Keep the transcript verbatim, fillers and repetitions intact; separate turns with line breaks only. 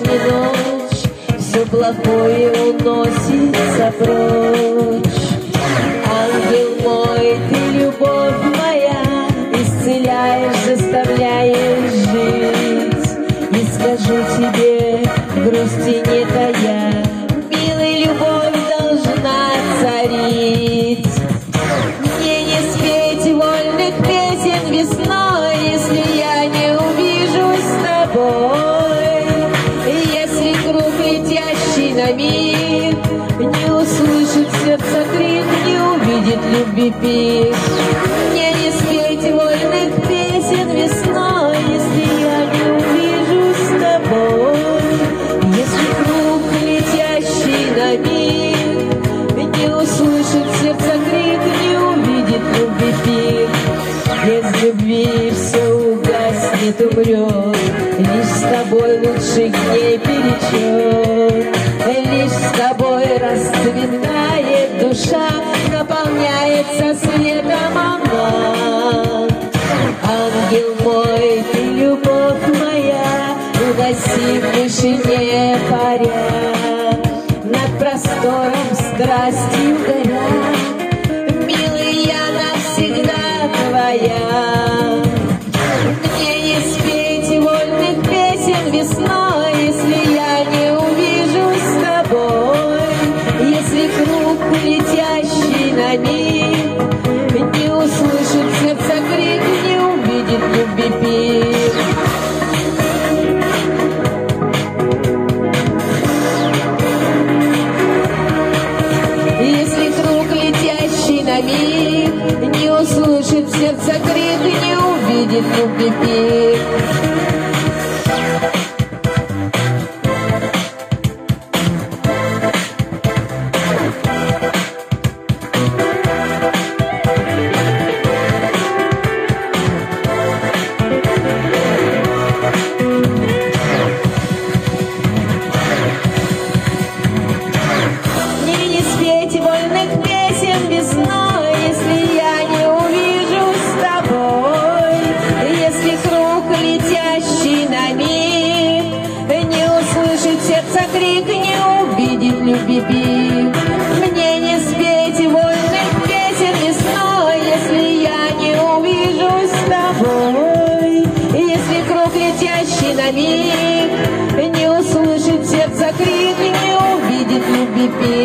и ночь, все плохое уносится прочь. Ангел мой, ты любовь моя, исцеляешь, заставляешь жить. И скажу тебе, грусти не тая, милая, любовь должна царить. Мне не спеть вольных песен весной, если я не увижусь с тобой. Если круг летящий на миг не услышит сердце крик, не увидит любви пик. Мне не спеть вольных песен весной, если я не увижусь с тобой. Если круг летящий на миг не услышит сердце крик, не увидит любви пик. Без любви все угаснет, умрет, лишь с тобой лучших дней перечет. Лишь с тобой расцветает душа, наполняется светом она. Ангел мой, ты любовь моя, угаси в вышине паря, над простором страстью горя. Милый, я навсегда твоя. Мне не спеть вольных песен весной, если я не увижусь с тобой. Если круг летящий на миг не услышит сердце крик, не увидит любви пик. Если круг летящий на миг не услышит сердце крик, не увидит любви пик. Мне не спеть вольных песен весной, если я не увижусь с тобой. Если круг летящий на миг не услышит сердце крик, не увидит любви пик.